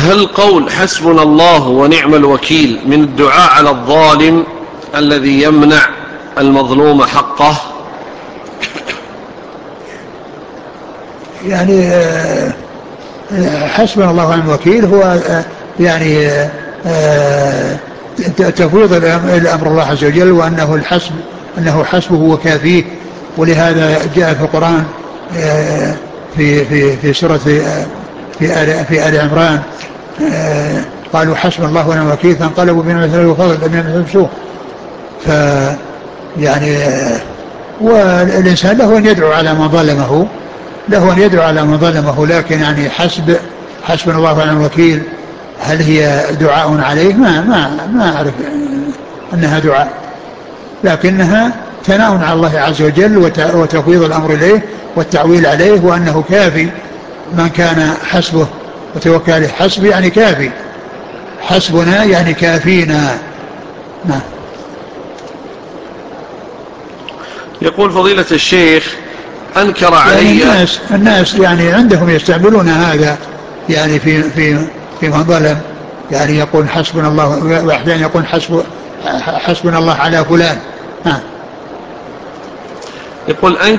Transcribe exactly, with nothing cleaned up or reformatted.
هل قول حسبنا الله ونعم الوكيل من الدعاء على الظالم الذي يمنع المظلوم حقه؟ يعني حسبنا الله ونعم الوكيل هو يعني تفويض الأمر الله عز وجل، وأنه الحسب، أنه حسبه وكافيه. ولهذا جاء في القرآن في في في سورة في آل في آل عمران قالوا حسبنا الله ونعم الوكيل فانقلبوا بنعمة الله وفضل لم يمسسوه. ف يعني والإنسان له أن يدعو على من ظلمه، له أن يدعو على من ظلمه، لكن يعني حسب حسبنا الله ونعم الوكيل هل هي دعاء عليه؟ ما ما ما أعرف أنها دعاء، لكنها ثناء على الله عز وجل وتفويض الأمر إليه والتعويل عليه، وأنه كافي من كان حسبه وتوكل عليه. حسب يعني كافي، حسبنا يعني كافينا. نعم. يقول فضيلة الشيخ أنكر علي يعني الناس الناس يعني عندهم يستعملون هذا يعني في في في من ظلم، يعني يقول حسبنا الله، وأحيانا يقول حسب حسبنا الله على فلان. ها. يقول أنكر